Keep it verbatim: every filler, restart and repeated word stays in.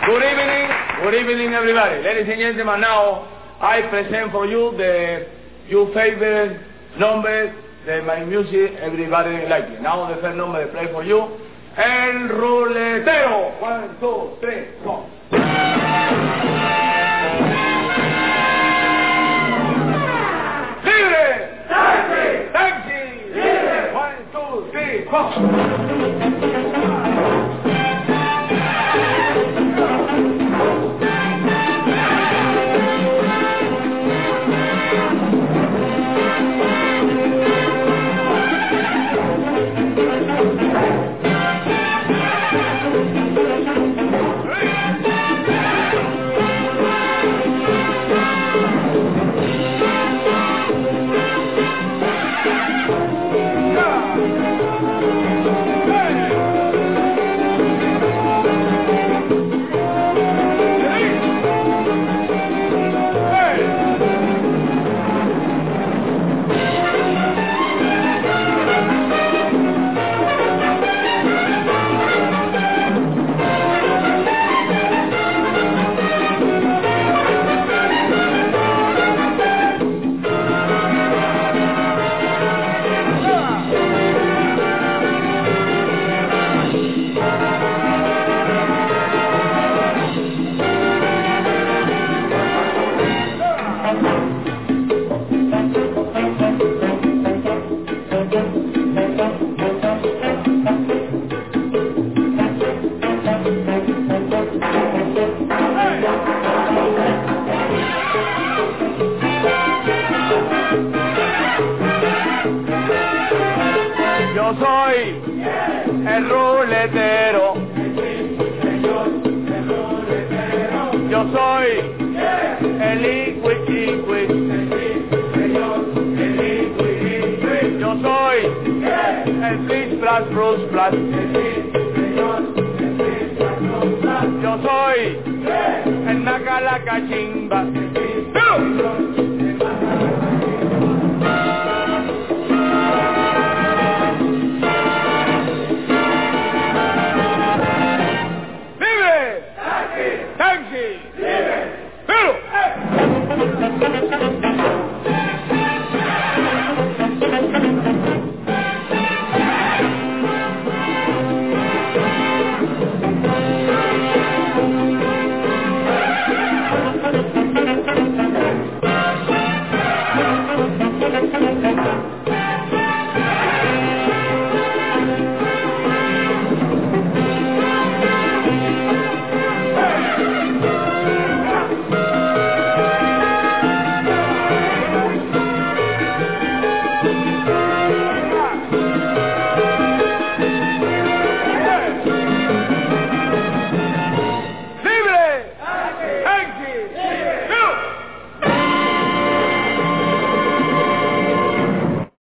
Good evening, good evening, everybody. Ladies and gentlemen, now I present for you the your favorite numbers that my music everybody like it. Now the first number I play for you, El Ruletero. One, two, three, four. Libre, taxi, taxi, libre. One, two, three, four. Yo soy el ruletero. Yo soy el liquid, liquid. Yo soy el Blitz Plus Bruce Plus. Yo soy el Nacalacachimba. Taxi! Libre! Pero!